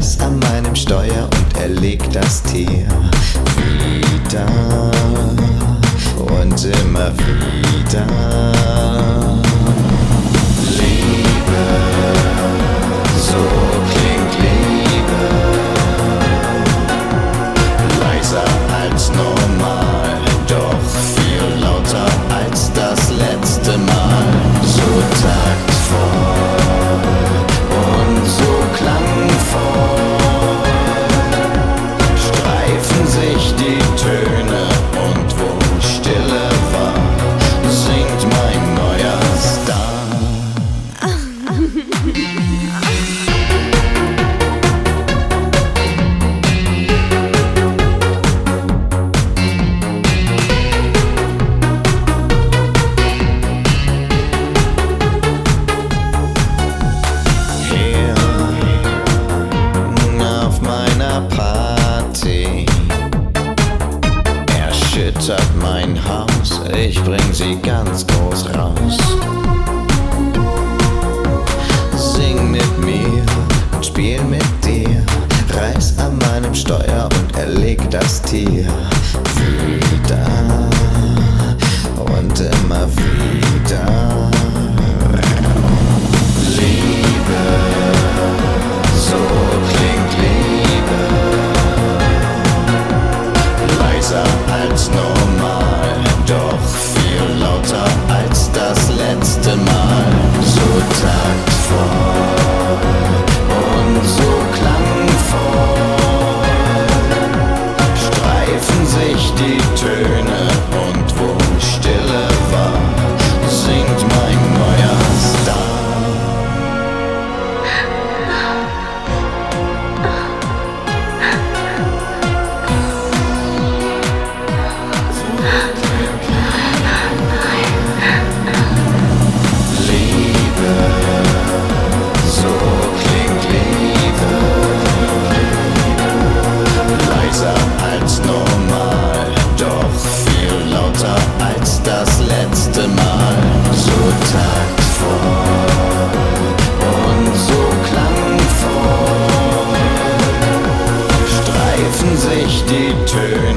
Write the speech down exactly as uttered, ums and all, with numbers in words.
Reis an meinem Steuer und er legt das Tier wieder und immer wieder. Liebe, so klingt Liebe, leiser als normal, doch viel lauter als das letzte Mal. So taktvoll und so klangvoll streifen sich die Töne, und wo Stille war, singt mein neuer Star. Party erschüttert mein Haus, ich bring sie ganz groß raus. Sing mit mir und spiel mit dir, Reis an meinem Steuer und er legt das Tier wieder und immer wieder. Liebe, so klingt Liebe, leiser als normal, doch viel lauter als das letzte Mal. So taktvoll und so klangvoll streifen sich die Töne, und wo Stille war, singt mein neuer Star. Als normal, doch viel lauter als das letzte Mal. So taktvoll und so klangvoll streifen sich die Töne.